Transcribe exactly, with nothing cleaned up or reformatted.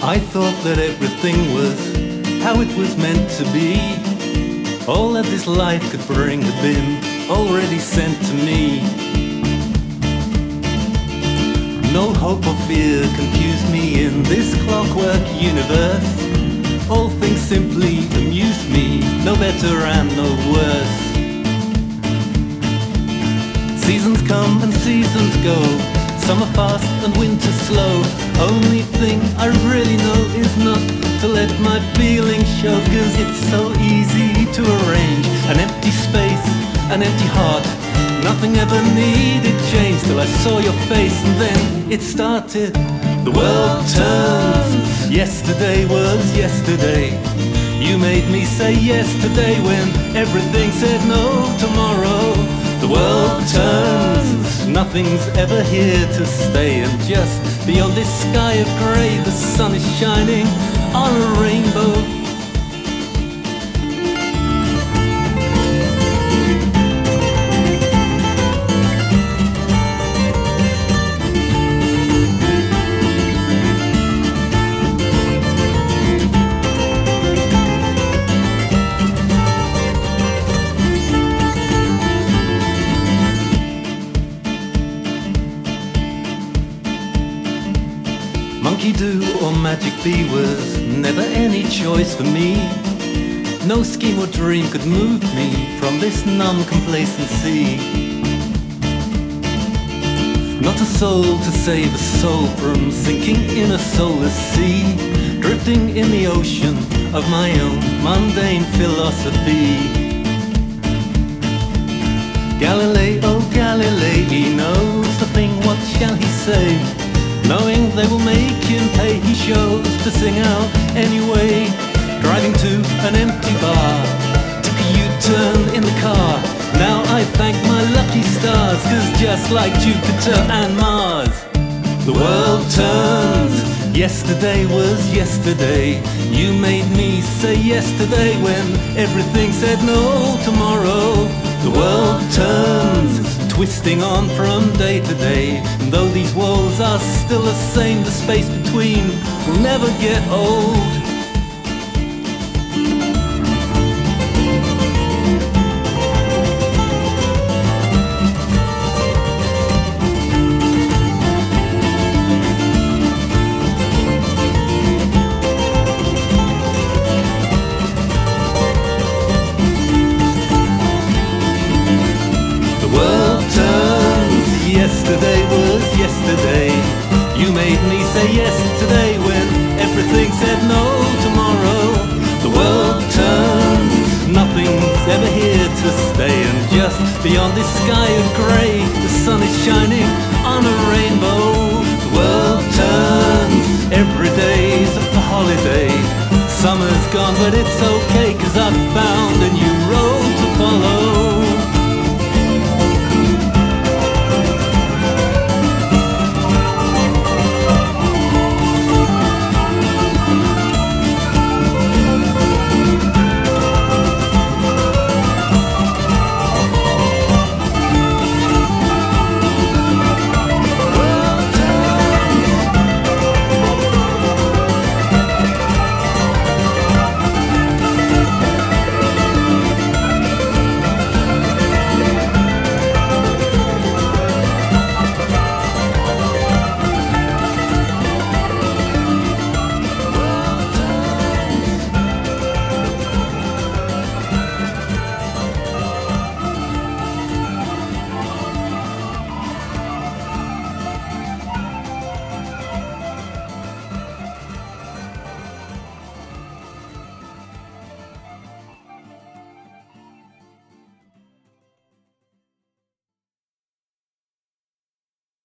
I thought that everything was how it was meant to be. All that this life could bring had been already sent to me. No hope or fear confused me in this clockwork universe. All things simply amused me, no better and no worse. Seasons come and seasons go, summer fast and winter slow. Only thing I really know is not to let my feelings show, 'cause it's so easy to arrange an empty space, an empty heart. Nothing ever needed change till I saw your face, and then it started. The world turns. Yesterday was yesterday. You made me say yes today when everything said no tomorrow. The world turns. Nothing's ever here to stay, and just beyond this sky of grey, the sun is shining on a rainbow. Monkey do or magic bee was never any choice for me. No scheme or dream could move me from this numb complacency. Not a soul to save a soul from sinking in a soulless sea, drifting in the ocean of my own mundane philosophy. Galileo Galilei knows the thing, what shall he say? Knowing they will make him pay, he chose to sing out anyway. Driving to an empty bar, took a U-turn in the car. Now I thank my lucky stars, 'cause just like Jupiter and Mars, the world turns. Yesterday was yesterday. You made me say yesterday when everything said no tomorrow. The world turns, twisting on from day to day. And though these walls are still the same, the space between will never get old. Yesterday was yesterday. You made me say yes today when everything said no tomorrow. The world turns, nothing's ever here to stay, and just beyond this sky of grey, the sun is shining on a rainbow. The world turns, every day's a holiday. Summer's gone but it's okay, 'cause I've found a new road to follow.